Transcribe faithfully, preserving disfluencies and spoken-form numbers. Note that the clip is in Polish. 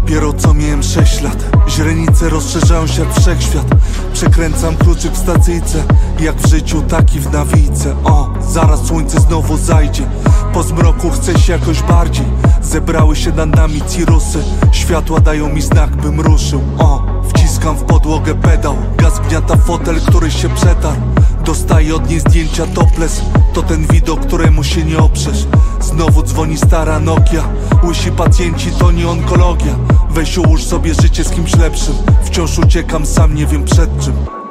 Dopiero co miałem sześć lat, źrenice rozszerzają się jak wszechświat. Przekręcam kluczyk w stacyjce, jak w życiu, tak i w nawijce. O, zaraz słońce znowu zajdzie, po zmroku chcę się jakoś bardziej. Zebrały się nad nami cirusy, światła dają mi znak, bym ruszył. O, wciskam w podłogę pedał, gaz gniata fotel, który się przetarł. Dostaję od niej zdjęcia topless, to ten widok, któremu się nie oprzesz. Znowu dzwoni stara Nokia, łysi pacjenci to nie onkologia. Weź ułóż sobie życie z kimś lepszym, wciąż uciekam, sam nie wiem przed czym.